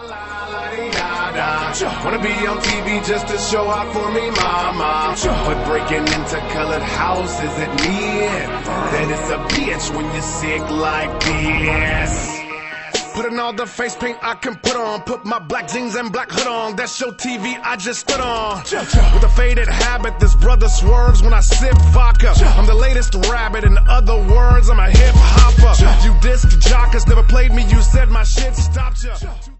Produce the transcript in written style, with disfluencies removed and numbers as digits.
Wanna be on TV just to show out for me, mama. But breaking into colored houses at me, then it's a bitch when you're sick like this. Putting all the face paint I can put on, put my black jeans and black hood on. That's your TV I just stood on. With a faded habit, this brother swerves when I sip vodka. I'm the latest rabbit, in other words, I'm a hip hopper. You disc jockers never played me, you said my shit stopped ya.